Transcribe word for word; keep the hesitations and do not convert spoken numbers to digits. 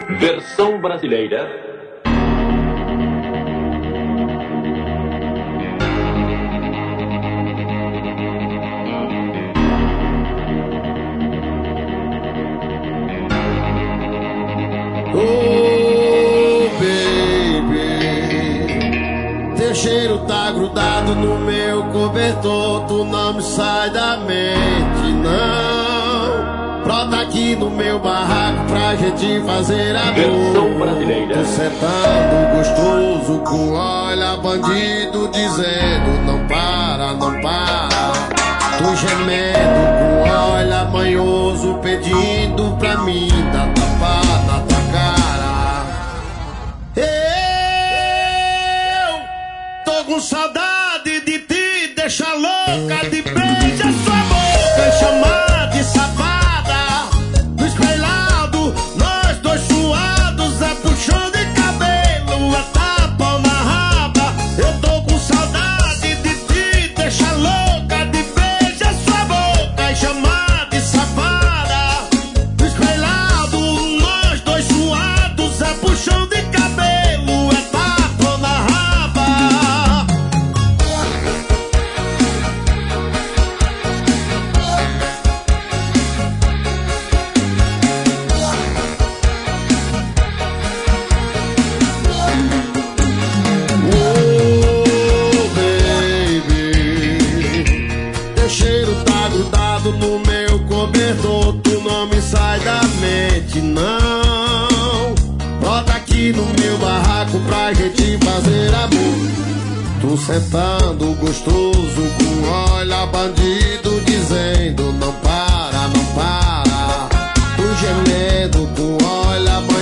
Versão brasileira. Oh, baby, teu cheiro tá grudado no meu cobertor, tu não me sai da mente, não. Brota aqui no meu barraco pra gente fazer amor. Versão brasileira. Tô sentando gostoso com olha bandido dizendo não para, não para. Tô gemendo com olha manhoso pedindo pra mim dar tapa na tua cara. Eu tô com saudade de ti, deixa louca de beijar sua boca e chamar de safada. No espelhado, nós dois suados, é puxão de cabelo, é tapa na raba. Eu tô com saudade de ti, deixa louca de beijar sua boca e chamar de safada. No espelhado, nós dois suados, é puxão de cabelo, é tapa na raba. Oh, baby, teu cheiro tá grudado no meu cobertor, tu não me sai da mente, não. Brota aqui no meu barraco pra gente fazer amor. Tu sentando gostoso com olha bandido dizendo não para, não para. Tu gemendo com olha bandido